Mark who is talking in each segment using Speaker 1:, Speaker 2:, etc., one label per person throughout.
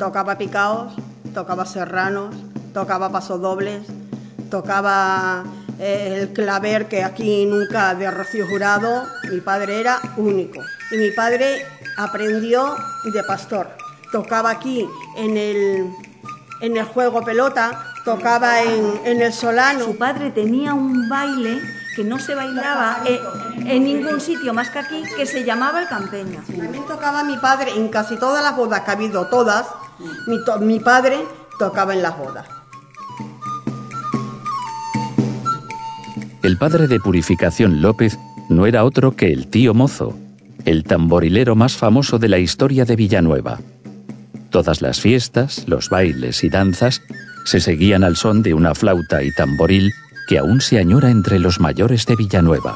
Speaker 1: tocaba picaos, tocaba serranos, tocaba pasodobles, tocaba el claver, que aquí nunca de Rocío Jurado, mi padre era único. Y mi padre aprendió de pastor. Tocaba aquí en el juego pelota, tocaba en el solano.
Speaker 2: Su padre tenía un baile que no se bailaba en ningún sitio más que aquí, que se llamaba el campeño.
Speaker 1: También tocaba mi padre en casi todas las bodas que ha habido, todas. Mi padre tocaba en las bodas.
Speaker 3: El padre de Purificación López no era otro que el tío Mozo, el tamborilero más famoso de la historia de Villanueva. Todas las fiestas, los bailes y danzas se seguían al son de una flauta y tamboril que aún se añora entre los mayores de Villanueva.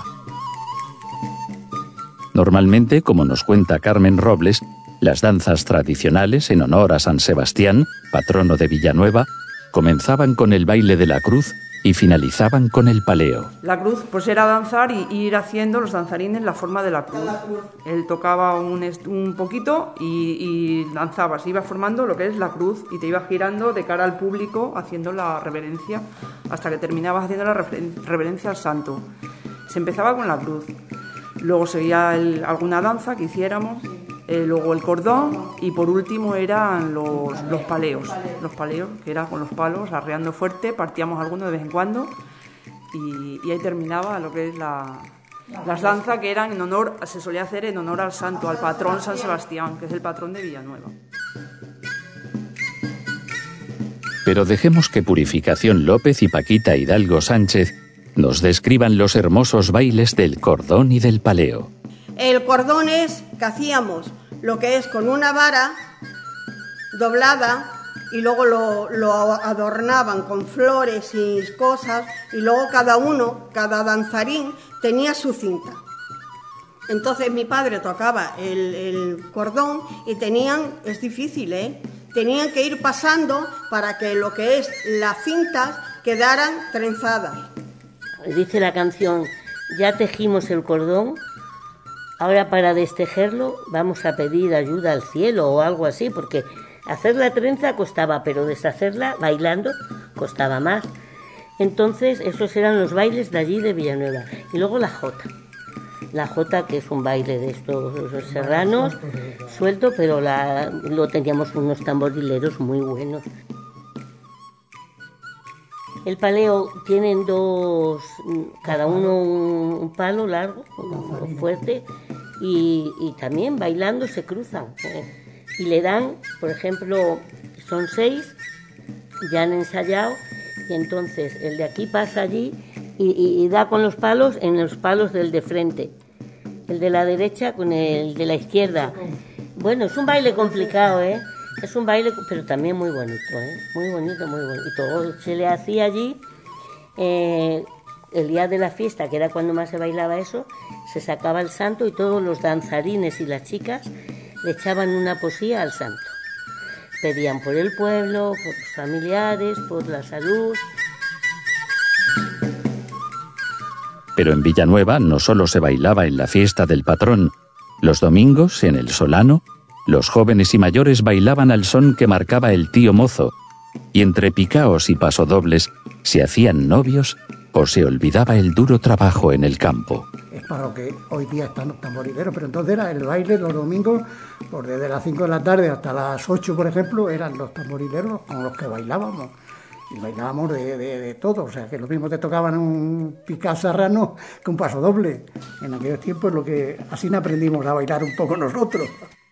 Speaker 3: Normalmente, como nos cuenta Carmen Robles, las danzas tradicionales en honor a San Sebastián, patrono de Villanueva, comenzaban con el baile de la cruz y finalizaban con el paleo.
Speaker 4: La cruz pues era danzar y ir haciendo los danzarines la forma de la cruz. Él tocaba un poquito y danzaba, se iba formando lo que es la cruz y te iba girando de cara al público haciendo la reverencia hasta que terminabas haciendo la reverencia al santo. Se empezaba con la cruz, luego seguía alguna danza que hiciéramos, luego el cordón y por último eran los paleos, que era con los palos, arreando fuerte, partíamos algunos de vez en cuando y ahí terminaba lo que es las danzas que eran en honor, se solía hacer en honor al santo, al patrón San Sebastián, que es el patrón de Villanueva.
Speaker 3: Pero dejemos que Purificación López y Paquita Hidalgo Sánchez nos describan los hermosos bailes del cordón y del paleo.
Speaker 1: El cordón es que hacíamos lo que es con una vara doblada y luego lo adornaban con flores y cosas y luego cada danzarín tenía su cinta. Entonces mi padre tocaba el cordón y es difícil, tenían que ir pasando para que lo que es las cintas quedaran trenzadas.
Speaker 5: Dice la canción, ya tejimos el cordón. Ahora para destejerlo vamos a pedir ayuda al cielo o algo así, porque hacer la trenza costaba, pero deshacerla bailando costaba más. Entonces esos eran los bailes de allí de Villanueva. Y luego la jota. La jota, que es un baile de estos serranos, suelto, pero lo teníamos unos tamborileros muy buenos. El paleo tienen cada uno un palo largo, fuerte, y también bailando se cruzan. Y le dan, por ejemplo, son 6, ya han ensayado, y entonces el de aquí pasa allí y da con los palos en los palos del de frente. El de la derecha con el de la izquierda. Bueno, es un baile complicado, Es un baile, pero también muy bonito, muy bonito, muy bonito. Y todo se le hacía allí, el día de la fiesta, que era cuando más se bailaba eso, se sacaba el santo y todos los danzarines y las chicas le echaban una poesía al santo. Pedían por el pueblo, por los familiares, por la salud.
Speaker 3: Pero en Villanueva no solo se bailaba en la fiesta del patrón. Los domingos, en el solano, los jóvenes y mayores bailaban al son que marcaba el tío Mozo, y entre picaos y pasodobles se hacían novios o se olvidaba el duro trabajo en el campo.
Speaker 6: Es para lo que hoy día están los tamborileros, pero entonces era el baile los domingos, pues desde las 5 de la tarde hasta las 8, por ejemplo, eran los tamborileros con los que bailábamos. Y bailábamos de todo, o sea que lo mismo te tocaban un picao serrano que un pasodoble. En aquellos tiempos así aprendimos a bailar un poco nosotros.